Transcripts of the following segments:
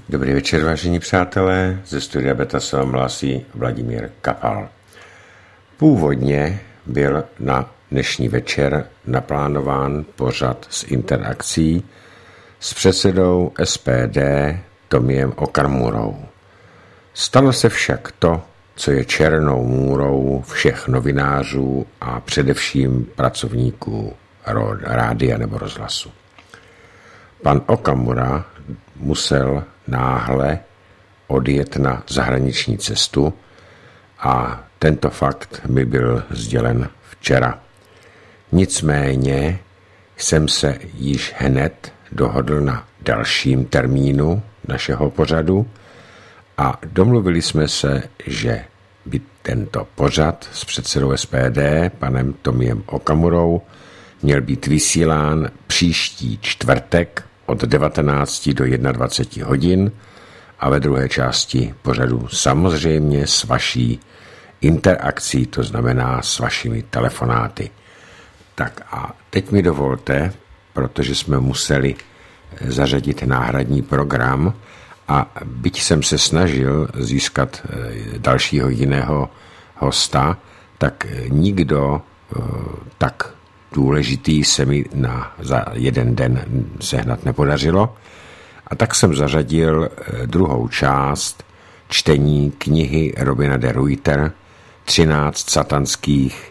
Dobrý večer, vážení přátelé, ze studia Beta se vám hlásí Vladimír Kapal. Původně byl na dnešní večer naplánován pořad s interakcí s předsedou SPD Tomiem Okamurou. Stalo se však to, co je černou můrou všech novinářů a především pracovníků rádia nebo rozhlasu. Pan Okamura musel náhle odjet na zahraniční cestu a tento fakt mi byl sdělen včera. Nicméně jsem se již hned dohodl na dalším termínu našeho pořadu a domluvili jsme se, že by tento pořad s předsedou SPD, panem Tomiem Okamurou, měl být vysílán příští čtvrtek od 19 do 21 hodin a ve druhé části pořadu samozřejmě s vaší interakcí, to znamená s vašimi telefonáty. Tak a teď mi dovolte, protože jsme museli zařadit náhradní program a byť jsem se snažil získat dalšího jiného hosta, tak nikdo tak důležitý se mi za jeden den sehnat nepodařilo. A tak jsem zařadil druhou část čtení knihy Robina de Ruyter 13 satanských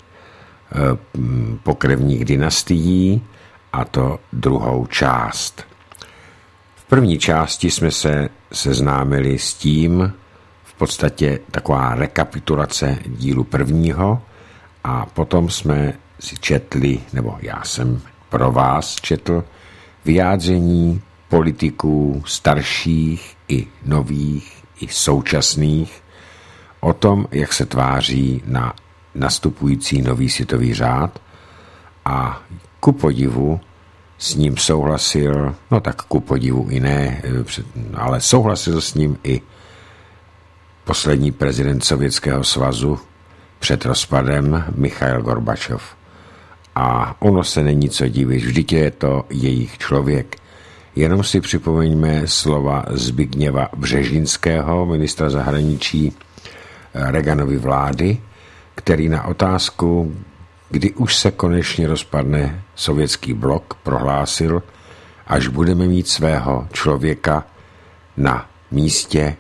pokrevních dynastií, a to druhou část. V první části jsme se seznámili s tím, v podstatě taková rekapitulace dílu prvního, a potom jsme si četli, nebo já jsem pro vás četl, vyjádření politiků starších i nových, i současných o tom, jak se tváří na nastupující nový světový řád, a ku podivu s ním souhlasil, no tak ku podivu i ne, ale souhlasil s ním i poslední prezident Sovětského svazu před rozpadem Michail Gorbačov. A ono se není co divit, vždyť je to jejich člověk. Jenom si připomeňme slova Zbigněva Břežinského, ministra zahraničí Reaganovy vlády, který na otázku, kdy už se konečně rozpadne sovětský blok, prohlásil, až budeme mít svého člověka na místě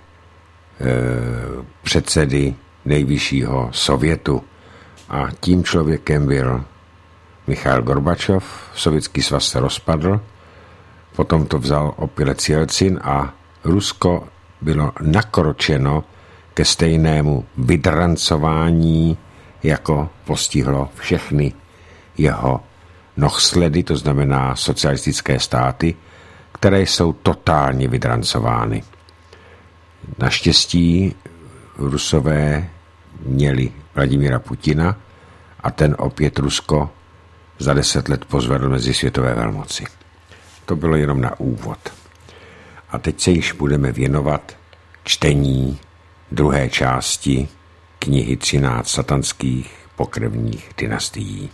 předsedy nejvyššího sovětu. A tím člověkem byl Michail Gorbačov. Sovětský svaz se rozpadl, potom to vzal opět Jelcin a Rusko bylo nakročeno ke stejnému vydrancování, jako postihlo všechny jeho nohsledy, to znamená socialistické státy, které jsou totálně vydrancovány. Naštěstí Rusové měli Vladimíra Putina a ten opět Rusko za 10 let pozvedl mezi světové velmoci. To bylo jenom na úvod. A teď se již budeme věnovat čtení druhé části knihy 13 satanských pokrevních dynastií.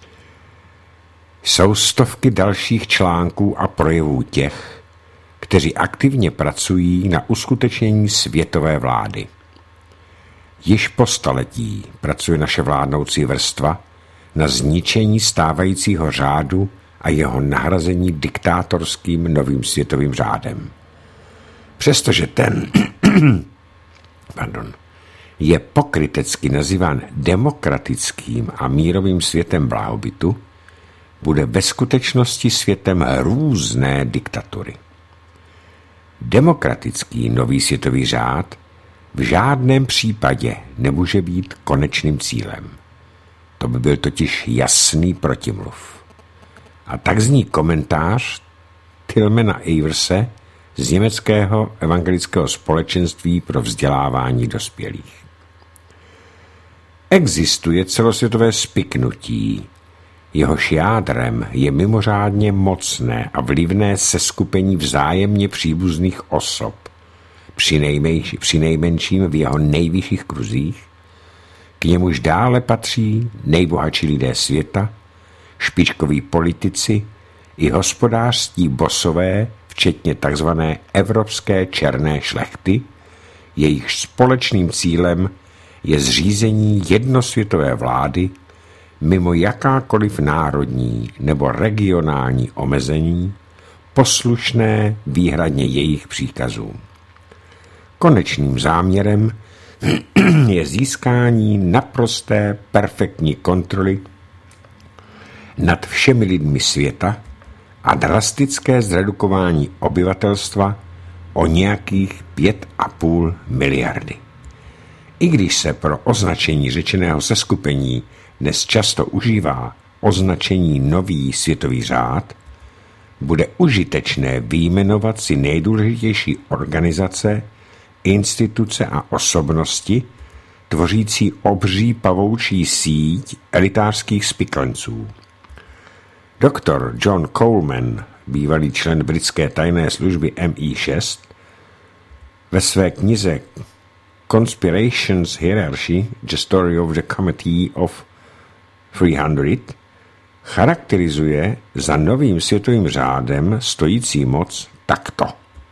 Jsou stovky dalších článků a projevů těch, kteří aktivně pracují na uskutečnění světové vlády. Již po staletí pracuje naše vládnoucí vrstva na zničení stávajícího řádu a jeho nahrazení diktátorským novým světovým řádem. Přestože ten je pokrytecky nazýván demokratickým a mírovým světem blahobytu, bude ve skutečnosti světem různé diktatury. Demokratický nový světový řád v žádném případě nemůže být konečným cílem. To by byl totiž jasný protimluv. A tak zní komentář Tilmana Averse z německého evangelického společenství pro vzdělávání dospělých. Existuje celosvětové spiknutí, jehož jádrem je mimořádně mocné a vlivné seskupení vzájemně příbuzných osob, přinejmenším v jeho nejvyšších kruzích, k němuž dále patří nejbohatší lidé světa, špičkoví politici i hospodářští bosové v včetně tzv. Evropské černé šlechty, jejichž společným cílem je zřízení jednosvětové vlády mimo jakákoliv národní nebo regionální omezení, poslušné výhradně jejich příkazům. Konečným záměrem je získání naprosté perfektní kontroly nad všemi lidmi světa a drastické zredukování obyvatelstva o nějakých 5,5 miliardy. I když se pro označení řečeného seskupení dnes často užívá označení nový světový řád, bude užitečné vyjmenovat si nejdůležitější organizace, instituce a osobnosti, tvořící obří pavoučí síť elitářských spiklenců. Doktor John Coleman, bývalý člen britské tajné služby MI6, ve své knize Conspirations Hierarchy, The Story of the Committee of 300, charakterizuje za novým světovým řádem stojící moc takto.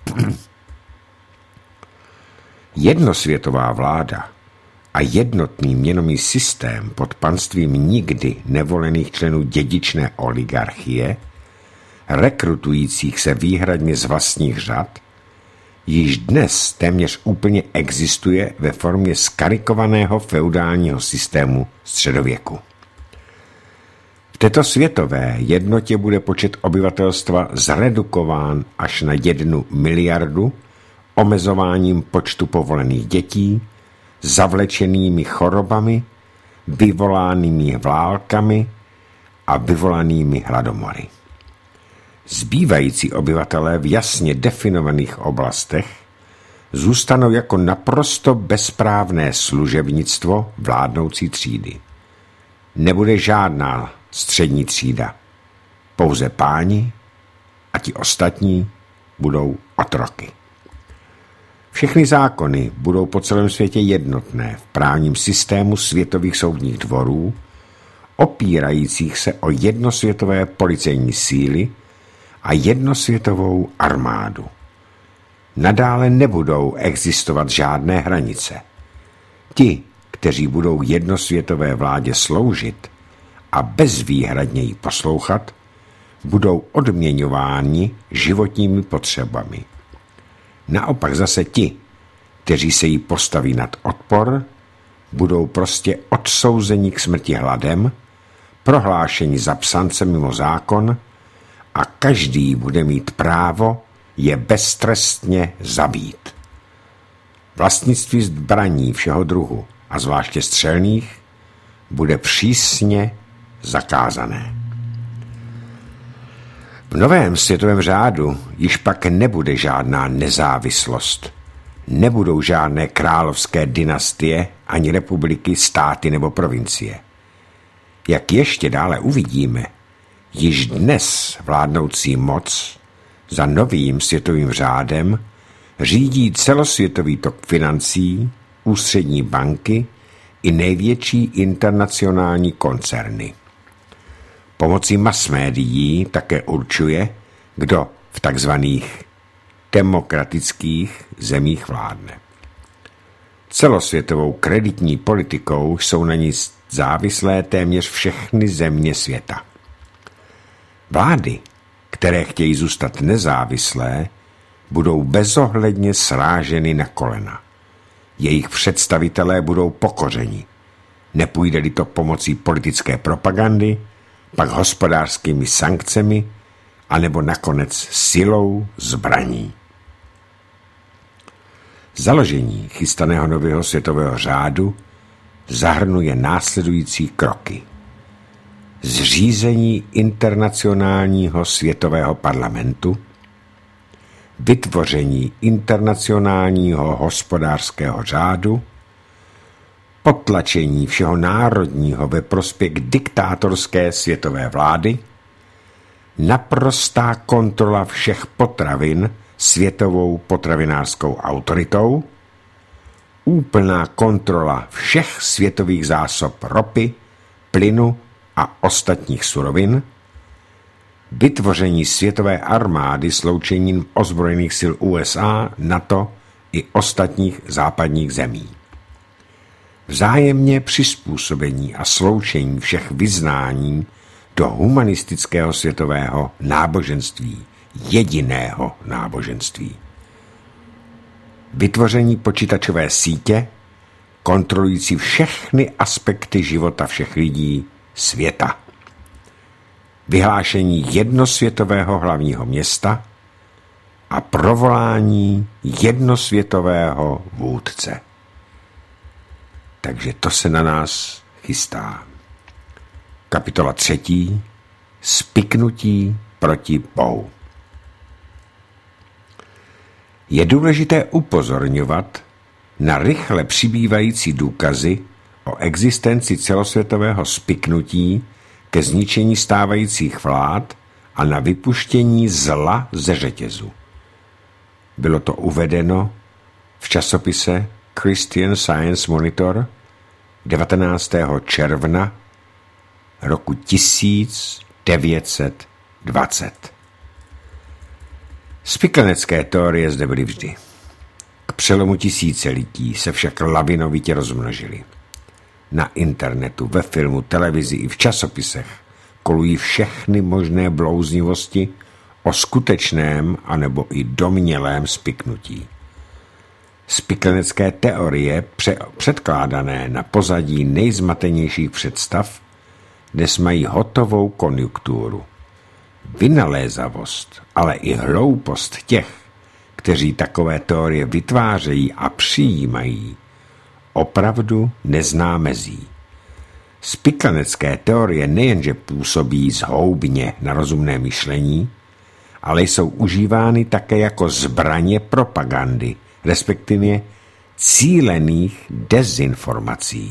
Jednosvětová vláda a jednotný měnový systém pod panstvím nikdy nevolených členů dědičné oligarchie, rekrutujících se výhradně z vlastních řad, již dnes téměř úplně existuje ve formě skarikovaného feudálního systému středověku. V této světové jednotě bude počet obyvatelstva zredukován až na 1 miliardu omezováním počtu povolených dětí, zavlečenými chorobami, vyvolanými válkami a vyvolanými hladomory. Zbývající obyvatelé v jasně definovaných oblastech zůstanou jako naprosto bezprávné služebnictvo vládnoucí třídy. Nebude žádná střední třída, pouze páni a ti ostatní budou otroky. Všechny zákony budou po celém světě jednotné v právním systému světových soudních dvorů, opírajících se o jednosvětové policejní síly a jednosvětovou armádu. Nadále nebudou existovat žádné hranice. Ti, kteří budou jednosvětové vládě sloužit a bezvýhradně ji poslouchat, budou odměňováni životními potřebami. Naopak zase ti, kteří se jí postaví nad odpor, budou prostě odsouzeni k smrti hladem, prohlášeni za psance mimo zákon a každý bude mít právo je beztrestně zabít. Vlastnictví zbraní všeho druhu, a zvláště střelných, bude přísně zakázané. V novém světovém řádu již pak nebude žádná nezávislost. Nebudou žádné královské dynastie, ani republiky, státy nebo provincie. Jak ještě dále uvidíme, již dnes vládnoucí moc za novým světovým řádem řídí celosvětový tok financí, ústřední banky i největší internacionální koncerny. Pomocí masmédií také určuje, kdo v takzvaných demokratických zemích vládne. Celosvětovou kreditní politikou jsou na ní závislé téměř všechny země světa. Vlády, které chtějí zůstat nezávislé, budou bezohledně sráženy na kolena. Jejich představitelé budou pokořeni. Nepůjde-li to pomocí politické propagandy, pak hospodářskými sankcemi, anebo nakonec silou zbraní. Založení chystaného nového světového řádu zahrnuje následující kroky. Zřízení internacionálního světového parlamentu, vytvoření internacionálního hospodářského řádu, potlačení všeho národního ve prospěch diktátorské světové vlády, naprostá kontrola všech potravin světovou potravinářskou autoritou, úplná kontrola všech světových zásob ropy, plynu a ostatních surovin, vytvoření světové armády sloučením ozbrojených sil USA, NATO i ostatních západních zemí. Vzájemně přizpůsobení a sloučení všech vyznání do humanistického světového náboženství, jediného náboženství. Vytvoření počítačové sítě, kontrolující všechny aspekty života všech lidí světa. Vyhlášení jednosvětového hlavního města a provolání jednosvětového vůdce. Takže to se na nás chystá. Kapitola 3. Spiknutí proti Bohu. Je důležité upozorňovat na rychle přibývající důkazy o existenci celosvětového spiknutí ke zničení stávajících vlád a na vypuštění zla ze řetězu. Bylo to uvedeno v časopise Christian Science Monitor 19. června roku 1920. Spiklenecké teorie zde byly vždy. K přelomu tisíciletí se však lavinovitě rozmnožily. Na internetu, ve filmu, televizi i v časopisech kolují všechny možné blouznivosti o skutečném anebo i domnělém spiknutí. Spiklenecké teorie předkládané na pozadí nejzmatenějších představ dnes mají hotovou konjunkturu. Vynalézavost, ale i hloupost těch, kteří takové teorie vytvářejí a přijímají, opravdu nezná mezí. Spiklenecké teorie nejenže působí zhoubně na rozumné myšlení, ale jsou užívány také jako zbraně propagandy, respektive cílených dezinformací.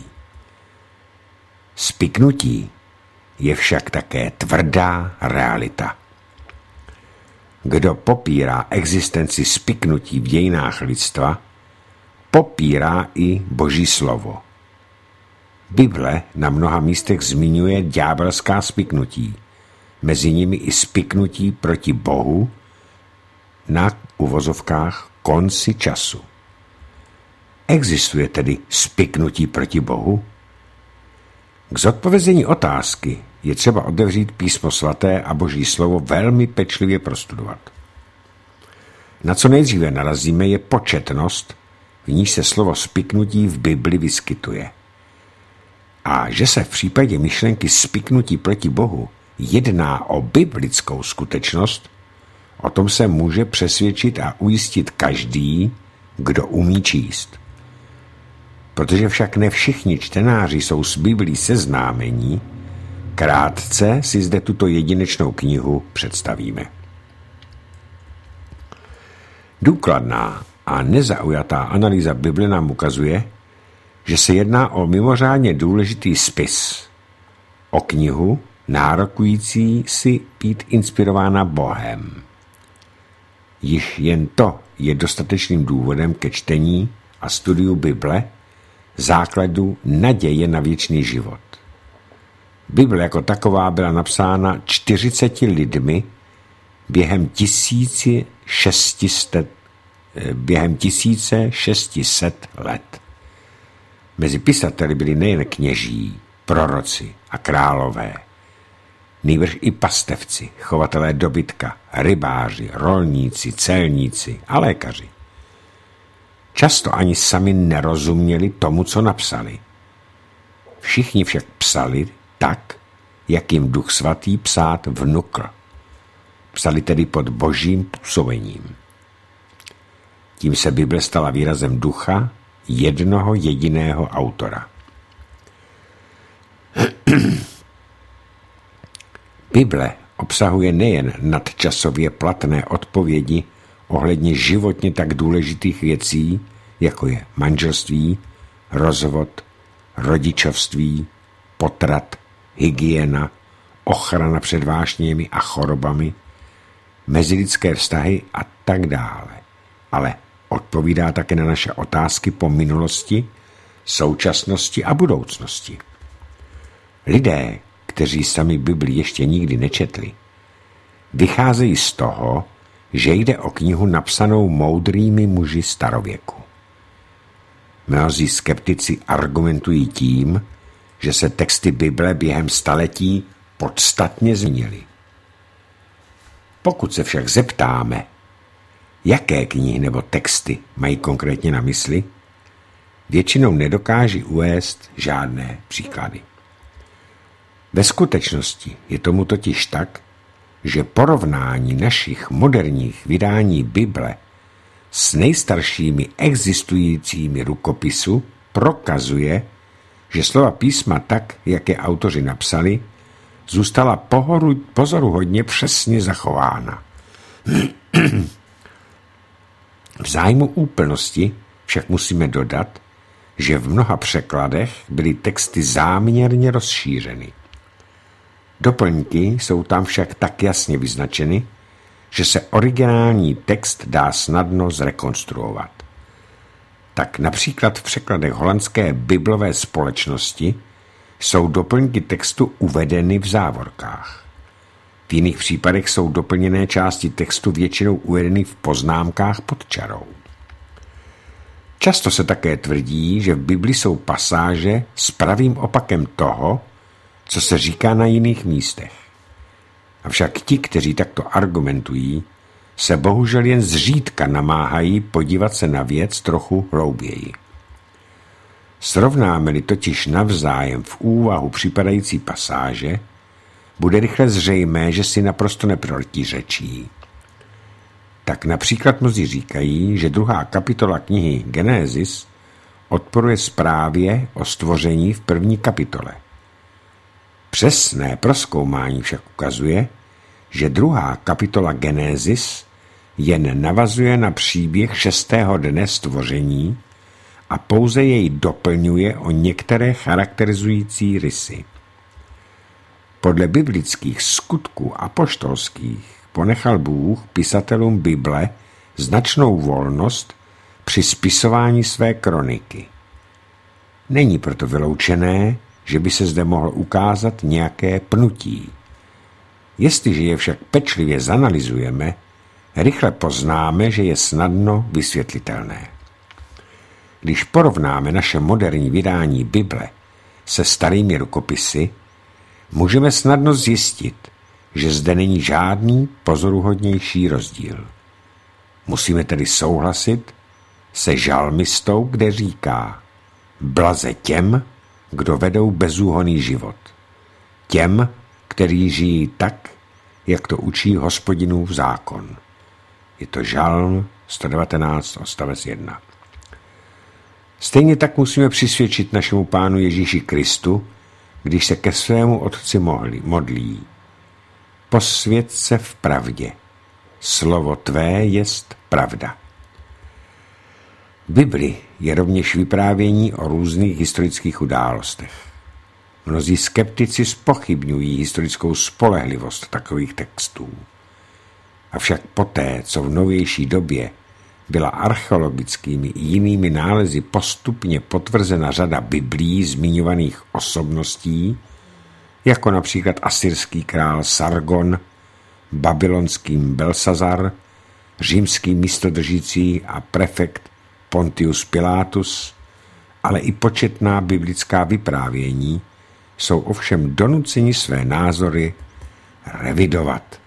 Spiknutí je však také tvrdá realita. Kdo popírá existenci spiknutí v dějinách lidstva, popírá i Boží slovo. Bible na mnoha místech zmiňuje ďábelská spiknutí, mezi nimi i spiknutí proti Bohu na uvozovkách konci času. Existuje tedy spiknutí proti Bohu? K zodpovězení otázky je třeba otevřít Písmo svaté a Boží slovo velmi pečlivě prostudovat. Na co nejdříve narazíme je početnost, v níž se slovo spiknutí v Bibli vyskytuje. A že se v případě myšlenky spiknutí proti Bohu jedná o biblickou skutečnost, o tom se může přesvědčit a ujistit každý, kdo umí číst. Protože však ne všichni čtenáři jsou s Biblí seznámení, krátce si zde tuto jedinečnou knihu představíme. Důkladná a nezaujatá analýza Bible nám ukazuje, že se jedná o mimořádně důležitý spis, o knihu nárokující si být inspirována Bohem. Již jen to je dostatečným důvodem ke čtení a studiu Bible, základu naděje na věčný život. Bible jako taková byla napsána 40 lidmi během 1600 let. Mezi pisateli byli nejen kněží, proroci a králové, nýbrž i pastevci, chovatelé dobytka, rybáři, rolníci, celníci a lékaři. Často ani sami nerozuměli tomu, co napsali. Všichni však psali tak, jak jim Duch Svatý psát vnukl. Psali tedy pod Božím působením. Tím se Bible stala výrazem ducha jednoho jediného autora. Bible obsahuje nejen nadčasově platné odpovědi ohledně životně tak důležitých věcí, jako je manželství, rozvod, rodičovství, potrat, hygiena, ochrana před vášněmi a chorobami, mezilidské vztahy a tak dále. Ale odpovídá také na naše otázky po minulosti, současnosti a budoucnosti. Lidé, kteří sami Bibli ještě nikdy nečetli, vycházejí z toho, že jde o knihu napsanou moudrými muži starověku. Mnozí skeptici argumentují tím, že se texty Bible během staletí podstatně změnily. Pokud se však zeptáme, jaké knihy nebo texty mají konkrétně na mysli, většinou nedokáží uvést žádné příklady. Ve skutečnosti je tomu totiž tak, že porovnání našich moderních vydání Bible s nejstaršími existujícími rukopisy prokazuje, že slova písma tak, jak je autoři napsali, zůstala pozoruhodně přesně zachována. V zájmu úplnosti však musíme dodat, že v mnoha překladech byly texty záměrně rozšířeny. Doplňky jsou tam však tak jasně vyznačeny, že se originální text dá snadno zrekonstruovat. Tak například v překladech holandské biblové společnosti jsou doplňky textu uvedeny v závorkách. V jiných případech jsou doplněné části textu většinou uvedeny v poznámkách pod čarou. Často se také tvrdí, že v Bibli jsou pasáže s pravým opakem toho, co se říká na jiných místech. Avšak ti, kteří takto argumentují, se bohužel jen zřídka namáhají podívat se na věc trochu hlouběji. Srovnáme-li totiž navzájem v úvahu připadající pasáže, bude rychle zřejmé, že si naprosto neprotiřečí. Tak například mnozí říkají, že 2. kapitola knihy Genesis odporuje zprávě o stvoření v 1. kapitole. Přesné prozkoumání však ukazuje, že 2. kapitola Genesis jen navazuje na příběh 6. dne stvoření a pouze jej doplňuje o některé charakterizující rysy. Podle biblických skutků apoštolských ponechal Bůh pisatelům Bible značnou volnost při spisování své kroniky. Není proto vyloučené, že by se zde mohlo ukázat nějaké pnutí. Jestliže je však pečlivě zanalyzujeme, rychle poznáme, že je snadno vysvětlitelné. Když porovnáme naše moderní vydání Bible se starými rukopisy, můžeme snadno zjistit, že zde není žádný pozoruhodnější rozdíl. Musíme tedy souhlasit se žalmistou, kde říká: blaze těm, kdo vedou bezúhonný život. Těm, kteří žijí tak, jak to učí Hospodinův zákon. Je to Žalm 119, odstavec 1. Stejně tak musíme přisvědčit našemu Pánu Ježíši Kristu, když se ke svému Otci modlí. Posvěť se v pravdě. Slovo tvé jest pravda. V Bibli je rovněž vyprávění o různých historických událostech. Mnozí skeptici zpochybňují historickou spolehlivost takových textů. Avšak poté, co v novější době byla archeologickými i jinými nálezy postupně potvrzena řada biblí zmiňovaných osobností, jako například asyrský král Sargon, babylonský Belsazar, římský místodržící a prefekt Pontius Pilatus, ale i početná biblická vyprávění, jsou ovšem donuceni své názory revidovat.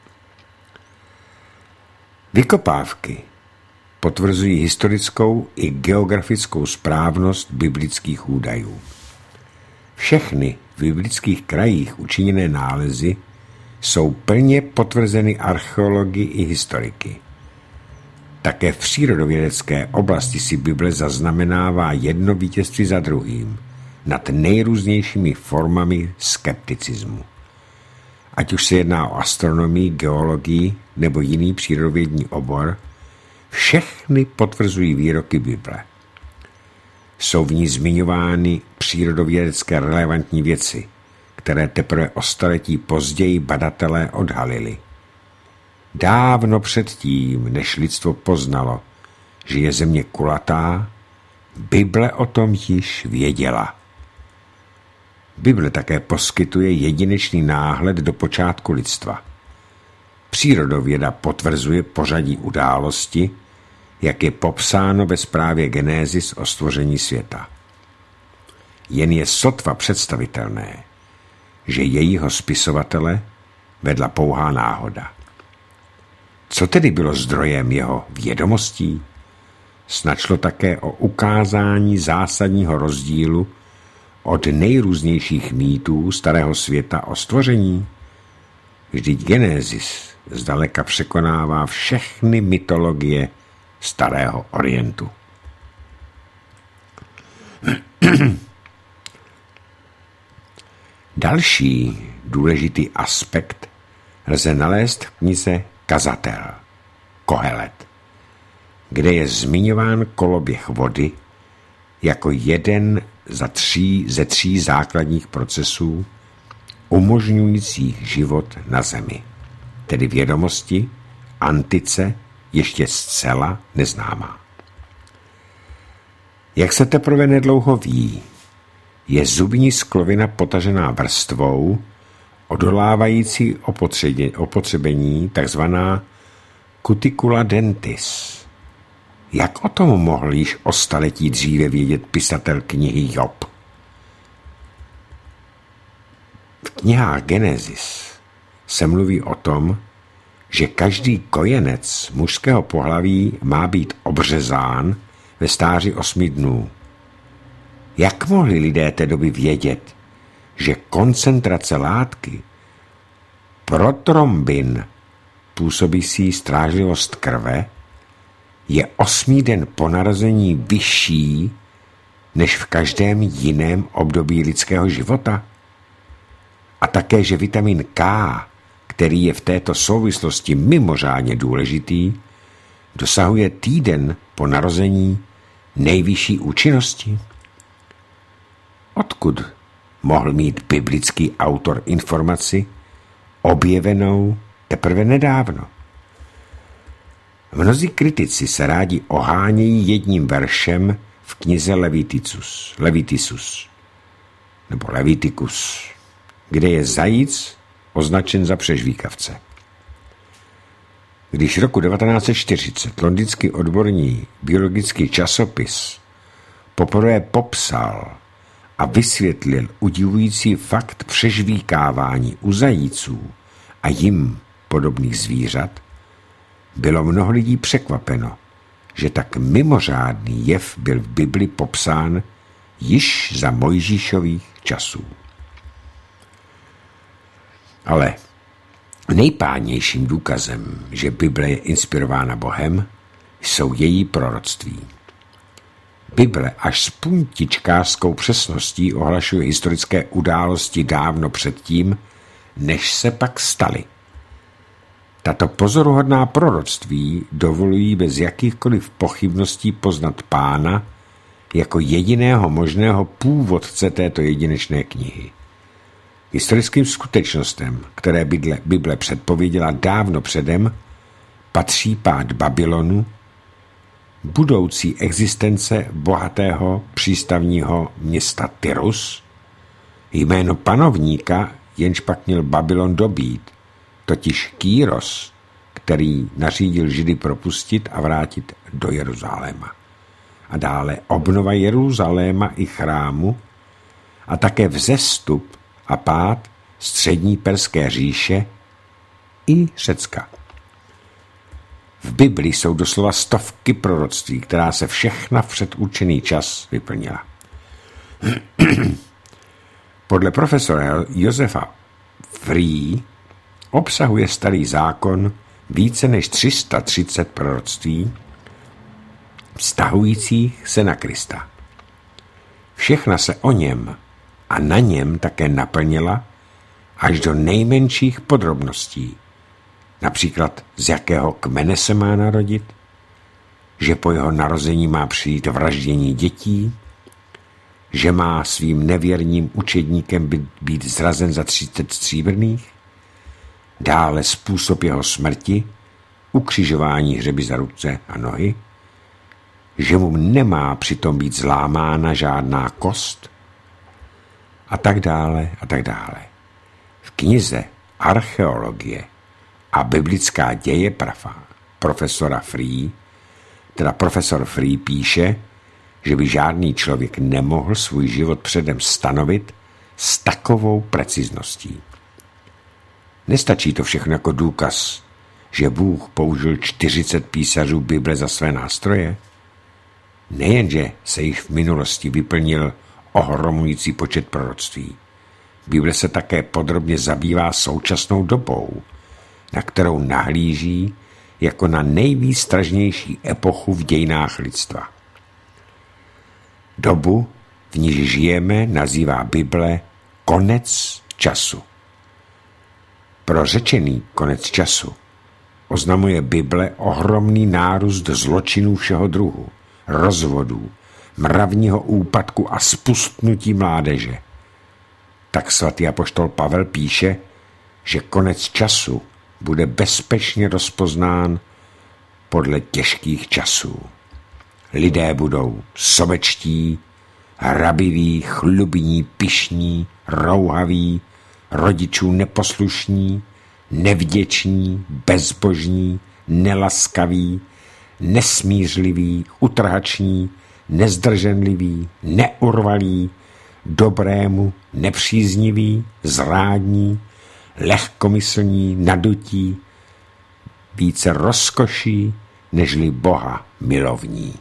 Vykopávky potvrzují historickou i geografickou správnost biblických údajů. Všechny v biblických krajích učiněné nálezy jsou plně potvrzeny archeology i historiky. Také v přírodovědecké oblasti si Bible zaznamenává jedno vítězství za druhým nad nejrůznějšími formami skepticismu. Ať už se jedná o astronomii, geologii nebo jiný přírodovědní obor, všechny potvrzují výroky Bible. Jsou v ní zmiňovány přírodovědecké relevantní věci, které teprve o staletí později badatelé odhalili. Dávno předtím, než lidstvo poznalo, že je země kulatá, Bible o tom již věděla. Bible také poskytuje jedinečný náhled do počátku lidstva. přírodověda potvrzuje pořadí události, jak je popsáno ve zprávě Genesis o stvoření světa. Jen je sotva představitelné, že jejího spisovatele vedla pouhá náhoda. Co tedy bylo zdrojem jeho vědomostí? Snad šlo také o ukázání zásadního rozdílu od nejrůznějších mýtů starého světa o stvoření. Vždyť Genesis zdaleka překonává všechny mytologie starého Orientu. Další důležitý aspekt lze nalézt v knize Kazatel, Kohelet, kde je zmiňován koloběh vody jako jeden ze tří základních procesů umožňujících život na Zemi, tedy vědomosti, antice, ještě zcela neznámá. Jak se teprve nedlouho ví, je zubní sklovina potažená vrstvou, odolávající opotřebení, takzvaná cuticula dentis. Jak o tom mohl již o staletí dříve vědět pisatel knihy Job? V knihách Genesis se mluví o tom, že každý kojenec mužského pohlaví má být obřezán ve stáří 8 dnů. Jak mohli lidé té doby vědět, že koncentrace látky protrombin, působící strážlivost krve, je 8. den po narození vyšší než v každém jiném období lidského života? A také, že vitamin K, který je v této souvislosti mimořádně důležitý, dosahuje týden po narození nejvyšší účinnosti? Odkud mohl mít biblický autor informaci objevenou teprve nedávno? Mnozí kritici se rádi ohánějí jedním veršem v knize Leviticus, kde je zajíc označen za přežvíkavce. Když roku 1940 londýnský odborný biologický časopis poprvé popsal a vysvětlil udivující fakt přežvíkávání u zajíců a jim podobných zvířat, bylo mnoho lidí překvapeno, že tak mimořádný jev byl v Bibli popsán již za Mojžíšových časů. Ale nejpádnějším důkazem, že Bible je inspirována Bohem, jsou její proroctví. Bible až s puntičkářskou přesností ohlašuje historické události dávno předtím, než se pak staly. Tato pozoruhodná proroctví dovolují bez jakýchkoliv pochybností poznat Pána jako jediného možného původce této jedinečné knihy. Historickým skutečnostem, které Bible předpověděla dávno předem, patří pád Babylonu, budoucí existence bohatého přístavního města Tyrus, jméno panovníka, jenž pak měl Babylon dobít, totiž Kýros, který nařídil Židy propustit a vrátit do Jeruzaléma. A dále obnova Jeruzaléma i chrámu a také vzestup a pád střední perské říše i Řecka. V Bibli jsou doslova stovky proroctví, která se všechna v předurčený čas vyplnila. Podle profesora Josefa Free obsahuje Starý zákon více než 330 proroctví vztahujících se na Krista. Všechna se o něm a na něm také naplnila až do nejmenších podrobností. Například, z jakého kmene se má narodit, že po jeho narození má přijít vraždění dětí, že má svým nevěrným učedníkem být zrazen za 30 stříbrných, dále způsob jeho smrti, ukřižování hřeby za ruce a nohy, že mu nemá přitom být zlámána žádná kost a tak dále a tak dále. V knize Archeologie a biblická děje profesor Free píše, že by žádný člověk nemohl svůj život předem stanovit s takovou precizností. Nestačí to všechno jako důkaz, že Bůh použil 40 písařů Bible za své nástroje? Nejenže se jich v minulosti vyplnil ohromující počet proroctví. Bible se také podrobně zabývá současnou dobou, na kterou nahlíží jako na nejvýstražnější epochu v dějinách lidstva. Dobu, v níž žijeme, nazývá Bible konec času. Pro řečený konec času oznamuje Bible ohromný nárůst zločinů všeho druhu, rozvodů, mravního úpadku a spustnutí mládeže. Tak svatý apoštol Pavel píše, že konec času bude bezpečně rozpoznán podle těžkých časů. Lidé budou sobečtí, hrabiví, chlubní, pyšní, rouhaví, rodičů neposlušní, nevděční, bezbožní, nelaskaví, nesmířliví, utrhační, nezdrženliví, neurvalí, dobrému, nepřízniví, zrádní, lehkomyslní, nadutí, více rozkoší, nežli Boha milovní.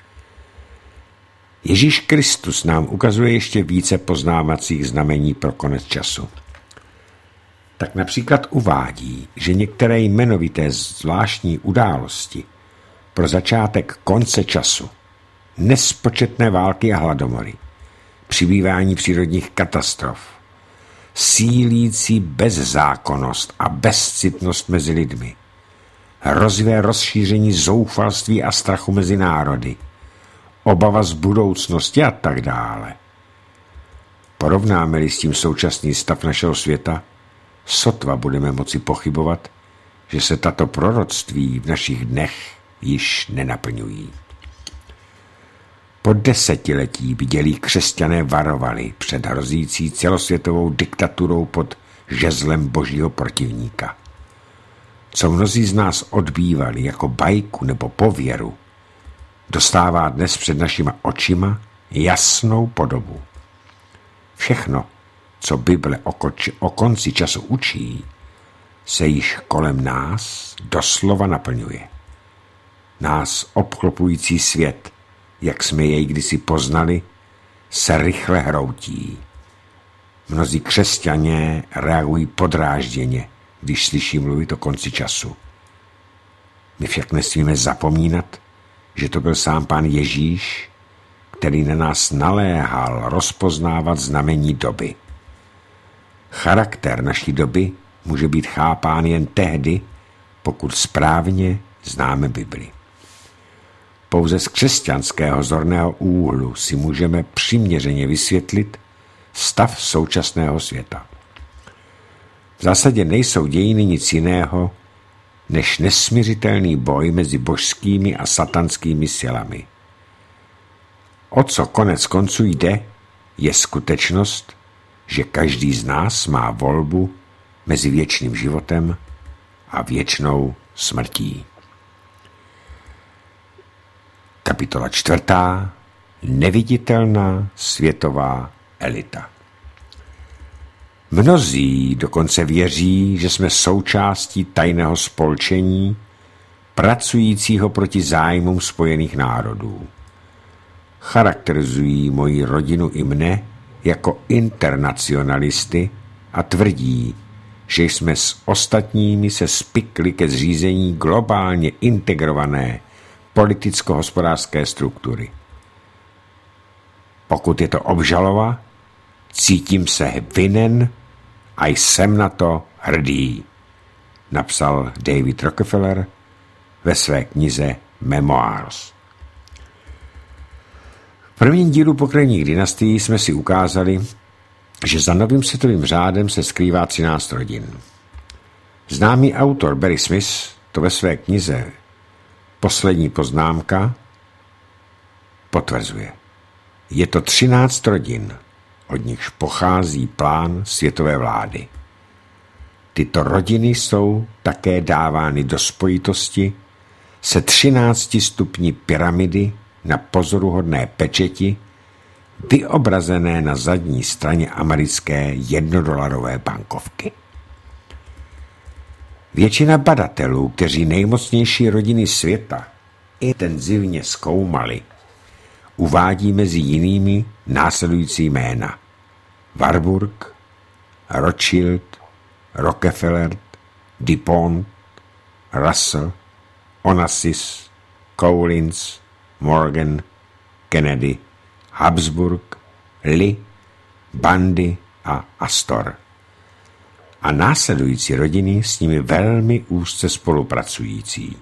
Ježíš Kristus nám ukazuje ještě více poznávacích znamení pro konec času. Tak například uvádí, že některé jmenovité zvláštní události pro začátek konce času, nespočetné války a hladomory, přibývání přírodních katastrof, sílící bezzákonnost a bezcitnost mezi lidmi, hrozivé rozšíření zoufalství a strachu mezi národy, obava z budoucnosti a tak dále. Porovnáme-li s tím současný stav našeho světa, sotva budeme moci pochybovat, že se tato proroctví v našich dnech již nenaplňují. Po desetiletí bdělí křesťané varovali před hrozící celosvětovou diktaturou pod žezlem božího protivníka. Co mnozí z nás odbývali jako bajku nebo pověru, dostává dnes před našima očima jasnou podobu. Všechno, co Bible o konci času učí, se již kolem nás doslova naplňuje. Nás obklopující svět, jak jsme jej kdysi poznali, se rychle hroutí. Mnozí křesťané reagují podrážděně, když slyší mluvit o konci času. My však nesmíme zapomínat, že to byl sám Pán Ježíš, který na nás naléhal rozpoznávat znamení doby. Charakter naší doby může být chápán jen tehdy, pokud správně známe Bibli. Pouze z křesťanského zorného úhlu si můžeme přiměřeně vysvětlit stav současného světa. V zásadě nejsou dějiny nic jiného, než nesmiřitelný boj mezi božskými a satanskými silami. O co konec konců jde, je skutečnost, že každý z nás má volbu mezi věčným životem a věčnou smrtí. Kapitola 4. Neviditelná světová elita. Mnozí dokonce věří, že jsme součástí tajného spolčení, pracujícího proti zájmům Spojených národů. Charakterizují moji rodinu i mne jako internacionalisty a tvrdí, že jsme s ostatními se spikli ke zřízení globálně integrované politicko-hospodářské struktury. Pokud je to obžalova, cítím se vinen a jsem na to hrdý, napsal David Rockefeller ve své knize Memoirs. V prvním dílu Pokrevních dynastií jsme si ukázali, že za novým světovým řádem se skrývá 13 rodin. Známý autor Barry Smith to ve své knize Poslední poznámka potvrzuje. Je to 13 rodin, od nichž pochází plán světové vlády. Tyto rodiny jsou také dávány do spojitosti se 13 stupni pyramidy na pozoruhodné pečeti, vyobrazené na zadní straně americké $1 bankovky. Většina badatelů, kteří nejmocnější rodiny světa intenzivně zkoumali, uvádí mezi jinými následující jména: Warburg, Rothschild, Rockefeller, DuPont, Russell, Onassis, Collins, Morgan, Kennedy, Habsburg, Lee, Bundy a Astor. A následující rodiny s nimi velmi úzce spolupracující: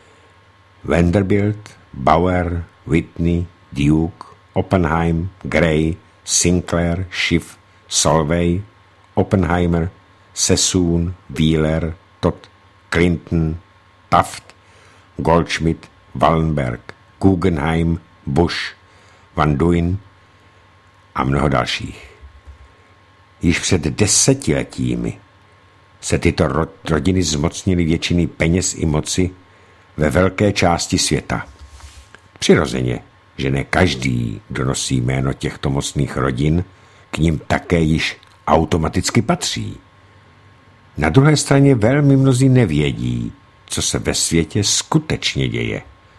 Vanderbilt, Bauer, Whitney, Duke, Oppenheim, Gray, Sinclair, Schiff, Solvay, Oppenheimer, Sassoon, Wheeler, Todd, Clinton, Taft, Goldschmidt, Wallenberg, Guggenheim, Bush, Van Duyn a mnoho dalších. Již před 10 letími se tyto rodiny zmocnily většiny peněz i moci ve velké části světa. Přirozeně, že ne každý, kdo nosí jméno těchto mocných rodin, k nim také již automaticky patří. Na druhé straně velmi mnozí nevědí, co se ve světě skutečně děje.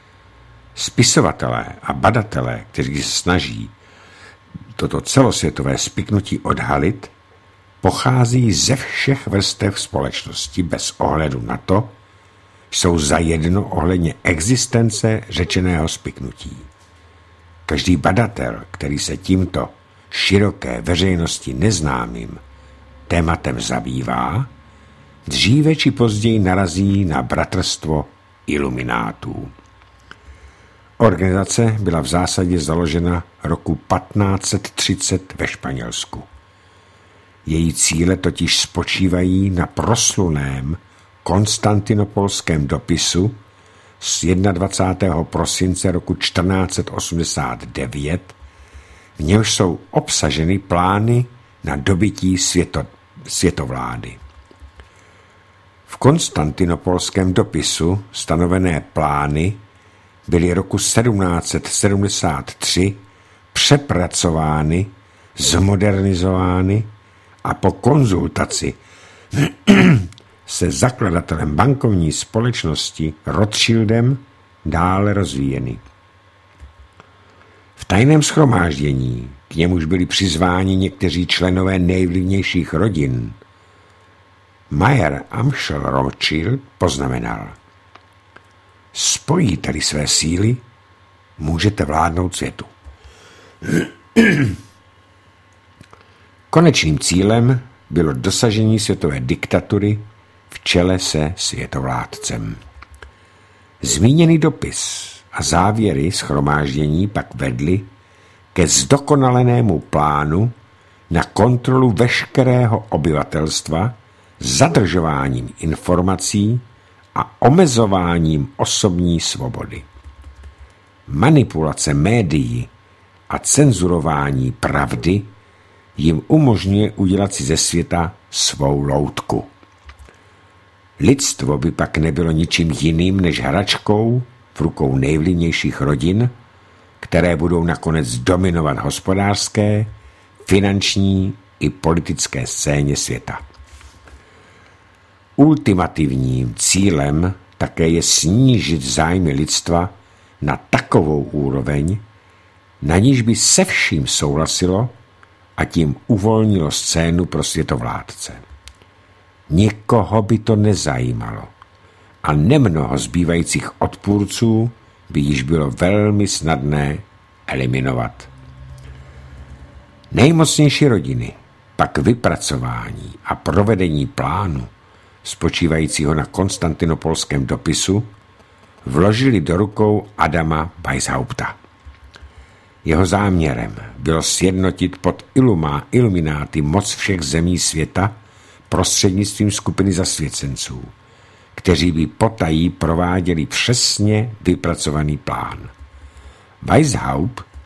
Spisovatelé a badatelé, kteří se snaží toto celosvětové spiknutí odhalit, pochází ze všech vrstev společnosti bez ohledu na to, jsou zajedno ohledně existence řečeného spiknutí. Každý badatel, který se tímto široké veřejnosti neznámým tématem zabývá, dříve či později narazí na bratrstvo iluminátů. Organizace byla v zásadě založena roku 1530 ve Španělsku. Její cíle totiž spočívají na proslulém konstantinopolském dopisu z 21. prosince roku 1489, v němž jsou obsaženy plány na dobytí světovlády. V konstantinopolském dopisu stanovené plány byly roku 1773 přepracovány, zmodernizovány a po konzultaci se zakladatelem bankovní společnosti Rothschildem dále rozvíjeny. V tajném shromáždění, k němuž byli přizváni někteří členové nejvlivnějších rodin, Mayer Amschel Rothschild poznamenal: spojíte-li své síly, můžete vládnout světu. Konečným cílem bylo dosažení světové diktatury v čele se světovládcem. Zmíněný dopis a závěry shromáždění pak vedly ke zdokonalenému plánu na kontrolu veškerého obyvatelstva, zadržováním informací a omezováním osobní svobody. Manipulace médií a cenzurování pravdy jim umožňuje udělat si ze světa svou loutku. Lidstvo by pak nebylo ničím jiným než hračkou v rukou nejvlivnějších rodin, které budou nakonec dominovat hospodářské, finanční i politické scéně světa. Ultimativním cílem také je snížit zájmy lidstva na takovou úroveň, na níž by se vším souhlasilo a tím uvolnilo scénu pro světovládce. Nikoho by to nezajímalo a nemnoho zbývajících odpůrců by již bylo velmi snadné eliminovat. Nejmocnější rodiny pak vypracování a provedení plánu spočívajícího na konstantinopolském dopisu vložili do rukou Adama Weishaupta. Jeho záměrem bylo sjednotit pod ilumináty moc všech zemí světa prostřednictvím skupiny zasvěcenců, kteří by potají prováděli přesně vypracovaný plán.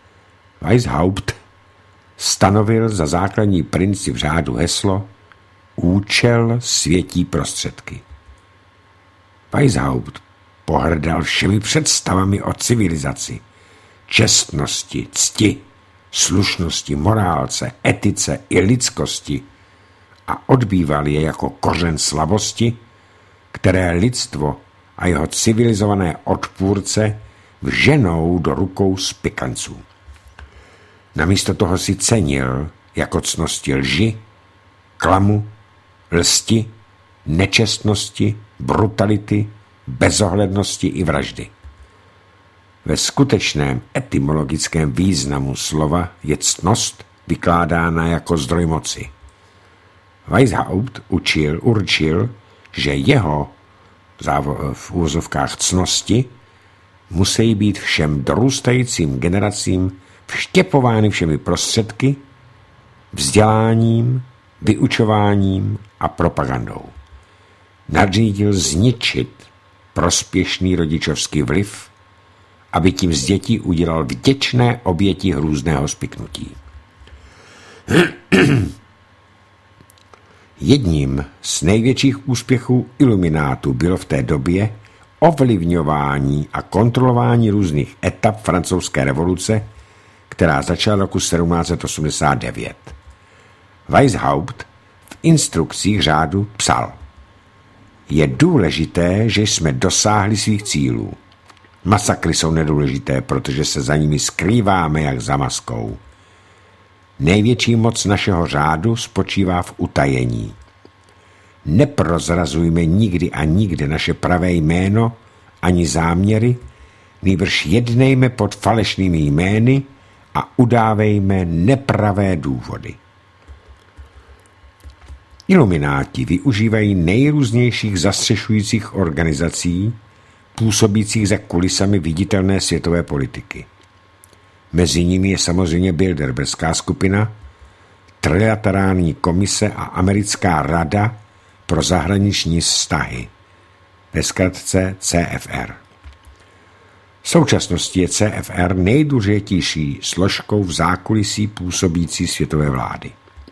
Weishaupt stanovil za základní princip řádu heslo účel světí prostředky. Weishaupt pohrdal všemi představami o civilizaci, čestnosti, cti, slušnosti, morálce, etice i lidskosti a odbýval je jako kořen slabosti, které lidstvo a jeho civilizované odpůrce vženou do rukou spikanců. Namísto toho si cenil jako ctnosti lži, klamu, lsti, nečestnosti, brutality, bezohlednosti i vraždy. Ve skutečném etymologickém významu slova je ctnost vykládána jako zdroj moci. Weishaupt určil, že jeho v úvozovkách ctnosti musí být všem dorůstajícím generacím vštěpovány všemi prostředky, vzděláním, vyučováním a propagandou. Nařídil zničit prospěšný rodičovský vliv, aby tím z dětí udělal vděčné oběti hrůzného spiknutí. Jedním z největších úspěchů iluminátů bylo v té době ovlivňování a kontrolování různých etap francouzské revoluce, která začala roku 1789. Weishaupt v instrukcích řádu psal: Je důležité, že jsme dosáhli svých cílů. Masakry jsou nedůležité, protože se za nimi skrýváme jak za maskou. Největší moc našeho řádu spočívá v utajení. Neprozrazujme nikdy a nikde naše pravé jméno ani záměry, nýbrž jednejme pod falešnými jmény a udávejme nepravé důvody. Ilumináti využívají nejrůznějších zastřešujících organizací, působících za kulisami viditelné světové politiky. Mezi nimi je samozřejmě Bilderberská skupina, Trilaterální komise a Americká rada pro zahraniční vztahy, ve zkratce CFR. V současnosti je CFR nejdůležitější složkou v zákulisí působící světové vlády.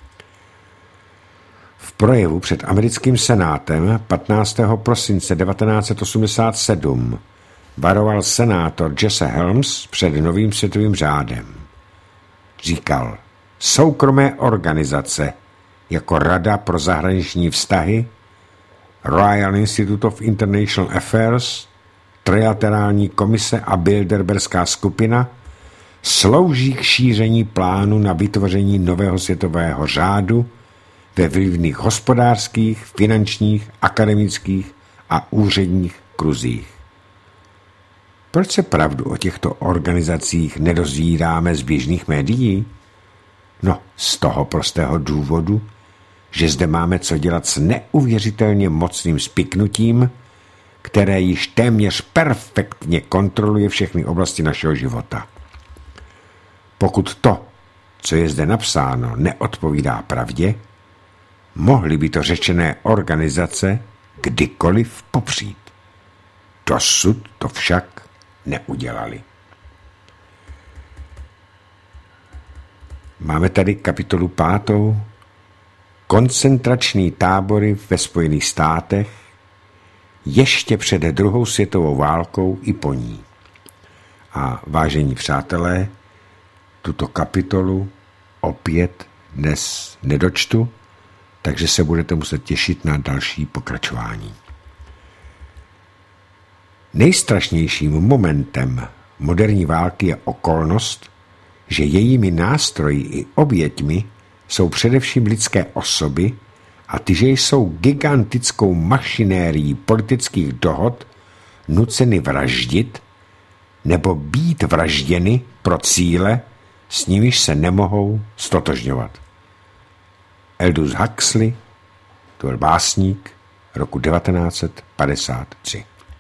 V projevu před americkým senátem 15. prosince 1987 varoval senátor Jesse Helms před novým světovým řádem. Říkal: soukromé organizace jako Rada pro zahraniční vztahy, Royal Institute of International Affairs, Trilaterální komise a Bilderberská skupina slouží k šíření plánu na vytvoření nového světového řádu ve vlivných hospodářských, finančních, akademických a úředních kruzích. Proč se pravdu o těchto organizacích nedozvídáme z běžných médií? No, z toho prostého důvodu, že zde máme co dělat s neuvěřitelně mocným spiknutím, které již téměř perfektně kontroluje všechny oblasti našeho života. Pokud to, co je zde napsáno, neodpovídá pravdě, mohly by to řečené organizace kdykoliv popřít. Dosud to však neudělali. Máme tady kapitolu 5. Koncentrační tábory ve Spojených státech ještě před druhou světovou válkou i po ní. A vážení přátelé, tuto kapitolu opět dnes nedočtu, takže se budete muset těšit na další pokračování. Nejstrašnějším momentem moderní války je okolnost, že jejími nástroji i oběťmi jsou především lidské osoby a ty, že jsou gigantickou mašinérií politických dohod nuceny vraždit nebo být vražděny pro cíle, s nimiž se nemohou stotožňovat. Aldous Huxley, to byl básník roku 1953.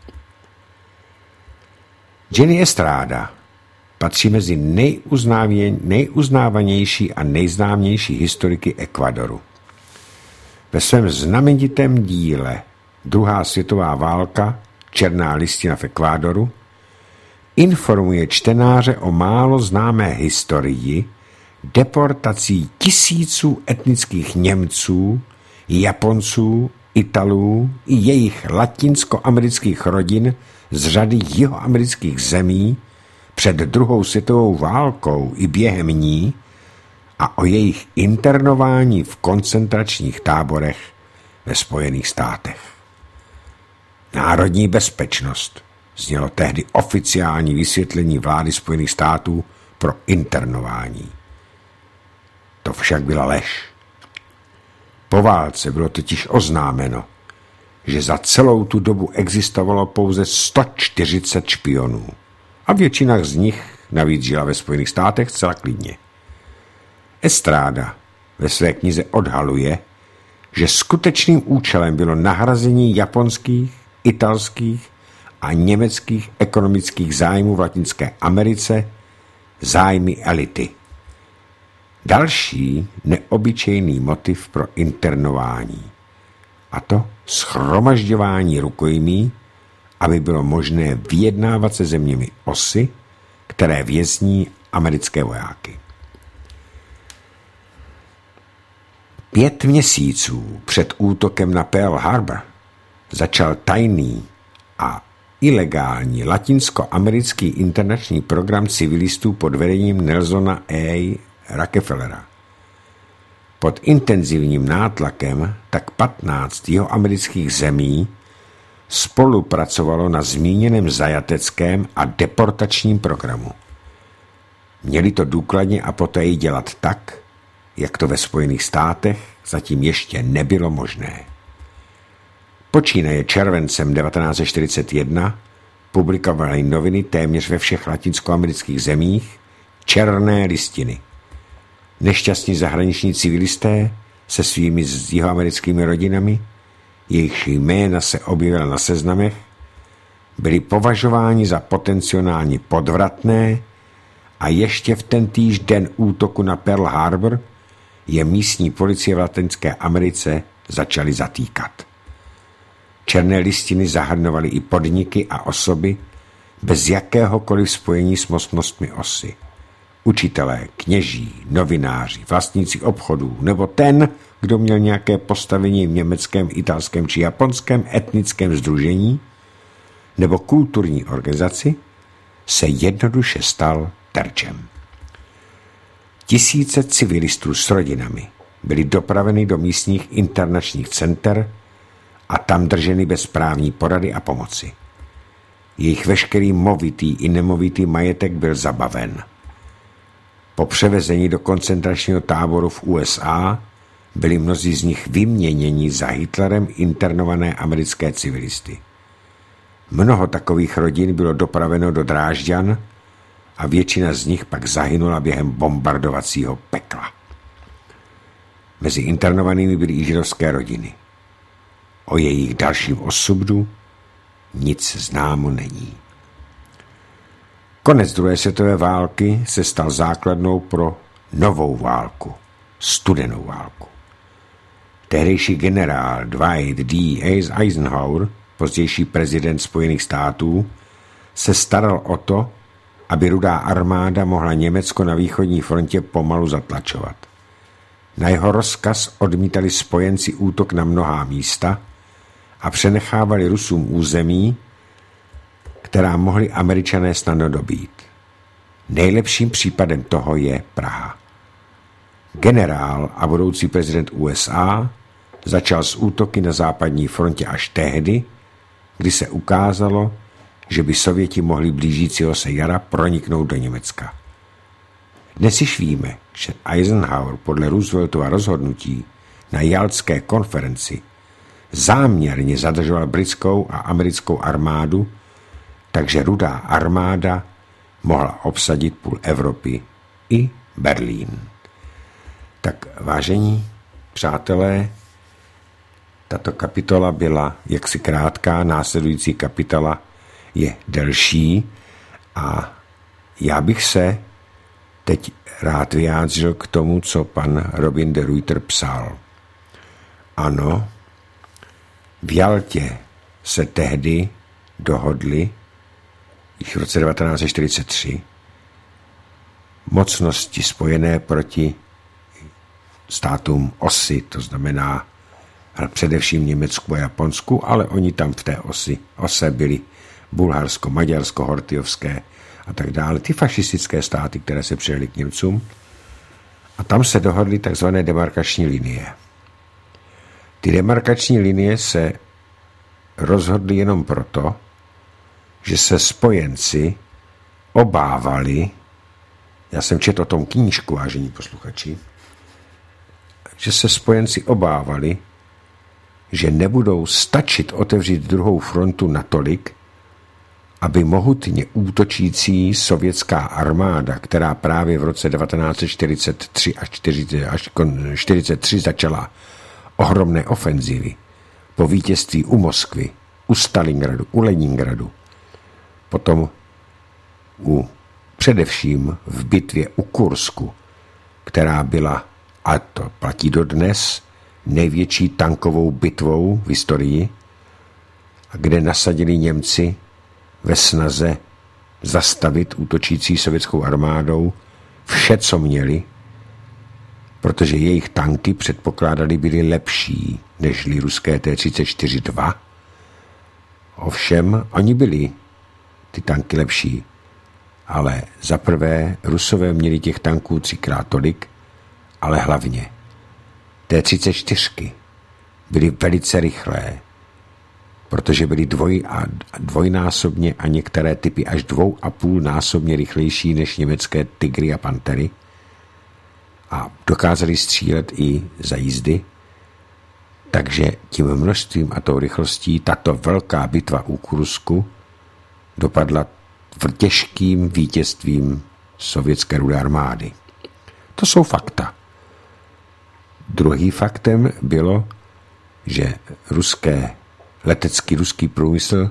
Jenny Estrada patří mezi nejuznávanější a nejznámější historiky Ekvadoru. Ve svém znamenitém díle Druhá světová válka, černá listina v Ekvádoru, informuje čtenáře o málo známé historii deportací tisíců etnických Němců Japonců, Italů i jejich latinskoamerických rodin z řady jihoamerických zemí před druhou světovou válkou i během ní a o jejich internování v koncentračních táborech ve Spojených státech. Národní bezpečnost znělo tehdy oficiální vysvětlení vlády Spojených států pro internování. To však byla lež. Po válce bylo totiž oznámeno, že za celou tu dobu existovalo pouze 140 špionů a většina z nich navíc žila ve Spojených státech zcela klidně. Estrada ve své knize odhaluje, že skutečným účelem bylo nahrazení japonských, italských a německých ekonomických zájmů v Latinské Americe zájmy elity. Další neobyčejný motiv pro internování, a to shromažďování rukojmí, aby bylo možné vyjednávat se zeměmi osy, které vězní americké vojáky. 5 měsíců před útokem na Pearl Harbor začal tajný a ilegální latinskoamerický internační program civilistů pod vedením Nelsona A. Rockefellera. Pod intenzivním nátlakem tak 15 jihoamerických zemí spolupracovalo na zmíněném zajateckém a deportačním programu. Měli to důkladně a poté ji dělat tak, jak to ve Spojených státech zatím ještě nebylo možné. Počínaje červencem 1941 publikovaly noviny téměř ve všech latinskoamerických zemích černé listiny. Nešťastní zahraniční civilisté se svými jihoamerickými rodinami, jejichž jména se objevila na seznamech, byli považováni za potenciálně podvratné a ještě v tentýž den útoku na Pearl Harbor je místní policie v Latinské Americe začaly zatýkat. Černé listiny zahrnovaly i podniky a osoby bez jakéhokoliv spojení s mocnostmi osy. Učitelé, kněží, novináři, vlastníci obchodů nebo ten, kdo měl nějaké postavení v německém, italském či japonském etnickém sdružení nebo kulturní organizaci, se jednoduše stal terčem. Tisíce civilistů s rodinami byly dopraveny do místních internačních center a tam drženy bez právní porady a pomoci. Jejich veškerý movitý i nemovitý majetek byl zabaven. Po převezení do koncentračního táboru v USA byli mnozí z nich vyměněni za Hitlerem internované americké civilisty. Mnoho takových rodin bylo dopraveno do Drážďan a většina z nich pak zahynula během bombardovacího pekla. Mezi internovanými byly i židovské rodiny. O jejich dalším osudu nic známo není. Konec druhé světové války se stal základnou pro novou válku, studenou válku. Tehdejší generál Dwight D. Eisenhower, pozdější prezident Spojených států, se staral o to, aby Rudá armáda mohla Německo na východní frontě pomalu zatlačovat. Na jeho rozkaz odmítali spojenci útok na mnohá místa a přenechávali Rusům území, která mohli Američané snadno dobít. Nejlepším případem toho je Praha. Generál a budoucí prezident USA začal s útoky na západní frontě až tehdy, kdy se ukázalo, že by Sověti mohli blížícího se jara proniknout do Německa. Dnes již víme, že Eisenhower podle Rooseveltova rozhodnutí na Jaltské konferenci záměrně zadržoval britskou a americkou armádu, takže Rudá armáda mohla obsadit půl Evropy i Berlín. Tak vážení přátelé, tato kapitola byla jaksi krátká, následující kapitola je delší a já bych se teď rád vyjádřil k tomu, co pan Robin de Ruyter psal. Ano, v Jaltě se tehdy dohodli již v roce 1943 mocnosti spojené proti státům osy, to znamená především Německu a Japonsku, ale oni tam v té ose byli Bulharsko, Maďarsko, Hortijovské a tak dále. Ty fašistické státy, které se přidali k Němcům. A tam se dohodly takzvané demarkační linie. Ty demarkační linie se rozhodly jenom proto, že se spojenci obávali, já jsem četl o tom knížku, vážení posluchači, že se spojenci obávali, že nebudou stačit otevřít druhou frontu natolik, aby mohutně útočící sovětská armáda, která právě v roce 1943 až 1943 začala ohromné ofenzivy po vítězství u Moskvy, u Stalingradu, u Leningradu, potom především v bitvě u Kursku, která byla, a to platí dodnes, největší tankovou bitvou v historii, kde nasadili Němci ve snaze zastavit útočící sovětskou armádou vše, co měli, protože jejich tanky předpokládali byly lepší nežli ruské T-34-2. Ovšem, oni byli ty tanky lepší, ale za prvé Rusové měli těch tanků 3x tolik, ale hlavně T-34 byly velice rychlé, protože byly dvojnásobně a některé typy až 2,5násobně rychlejší než německé Tigry a Pantery a dokázali střílet i za jízdy. Takže tím množstvím a tou rychlostí tato velká bitva u Kursku dopadla těžkým vítězstvím sovětské Rudé armády. To jsou fakta. Druhým faktem bylo, že ruský průmysl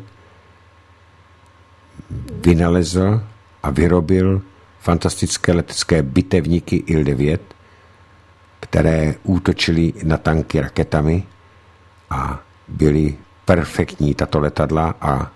vynalezl a vyrobil fantastické letecké bitevníky Il-9, které útočily na tanky raketami a byly perfektní tato letadla a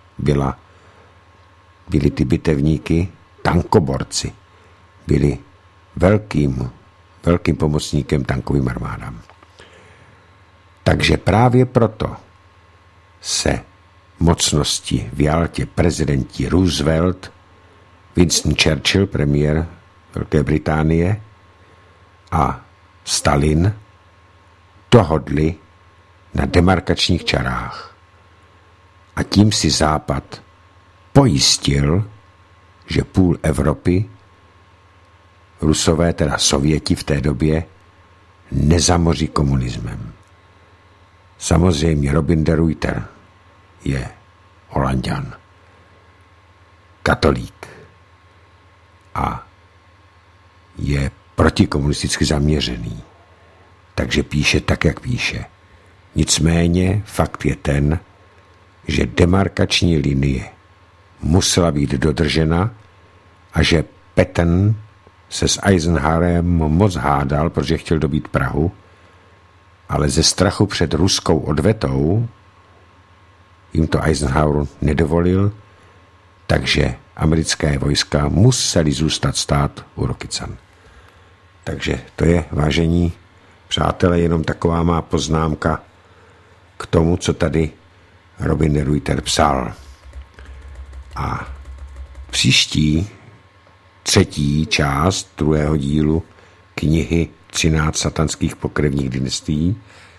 byly ty bitevníky tankoborci. Byli velkým pomocníkem tankovým armádám. Takže právě proto se mocnosti v Jaltě prezidenti Roosevelt, Winston Churchill, premiér Velké Británie, a Stalin dohodli na demarkačních čarách. A tím si Západ pojistil, že půl Evropy Rusové, teda Sověti v té době, nezamoří komunismem. Samozřejmě Robin de Ruyter je Holanďan, katolík a je protikomunisticky zaměřený. Takže píše tak, jak píše. Nicméně fakt je ten, že demarkační linie musela být dodržena a že Patton se s Eisenhowerem moc hádal, protože chtěl dobít Prahu, ale ze strachu před ruskou odvetou jim to Eisenhower nedovolil, takže americké vojska museli zůstat stát u Rokycan. Takže to je, vážení přátelé, jenom taková má poznámka k tomu, co tady Robin de Ruyter psal. A příští třetí část druhého dílu knihy 13 satanských pokrevních dynastií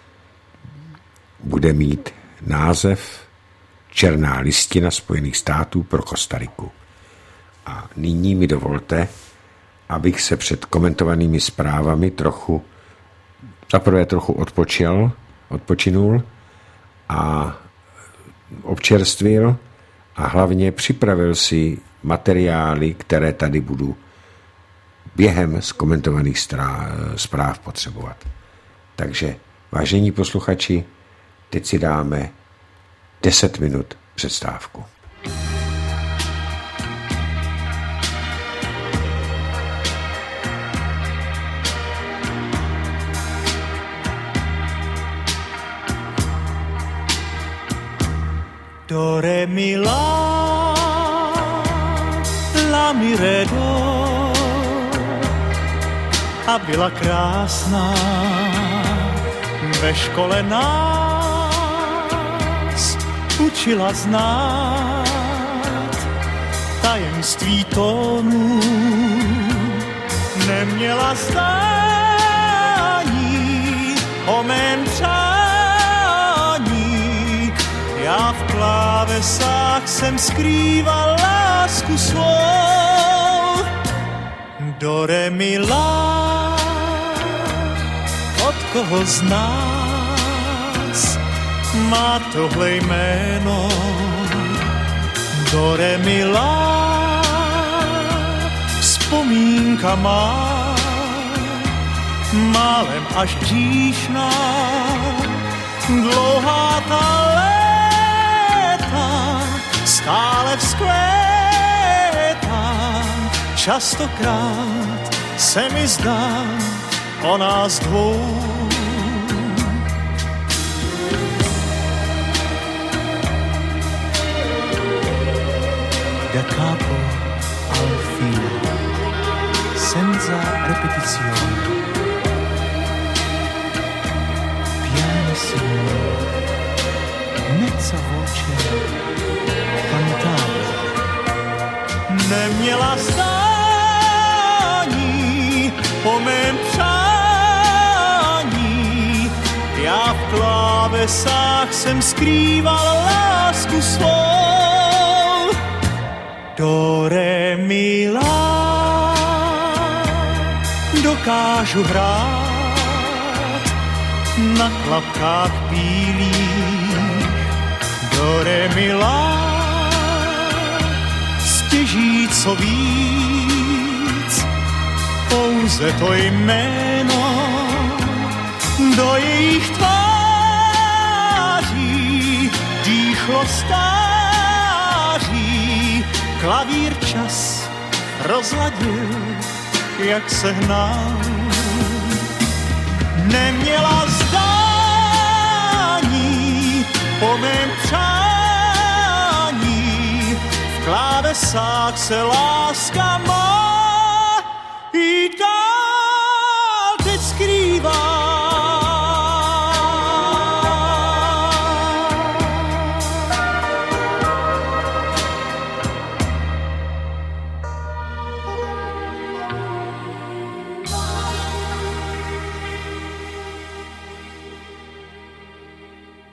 bude mít název Černá listina Spojených států pro Kostariku. A nyní mi dovolte, abych se před komentovanými zprávami zaprvé trochu odpočinul a občerstvil a hlavně připravil si materiály, které tady budu během zkomentovaných zpráv potřebovat. Takže, vážení posluchači, teď si dáme 10 minut přestávku. Do re mi la mi re do, a byla krásná ve škole nás učila znát tajemství tónů, neměla zdání o mém přání. Já v klávesách jsem skrýval lásku svou. Do re mi la, od koho z nás má tohle jméno? Do re mi la, vzpomínka má, málem až díšná, dlouhá ta léta, stále vzkvétá. Častokrát se mi zdá o nás dvou. Da capo al fine, senza repetizione, pianissimo, mezza voce, cantare. Neměla zdání po mém přání, já v klávesách jsem skrýval lásku svou. Do re mi la, dokážu hrát na klapkách bílých. Do re mi la, stěží co víc, pouze to jméno do jejich tváří dýchlo stáří. Klavír čas rozladil, jak se hnal. Neměla zdání po mém přání, v klávesách se láska má i dál.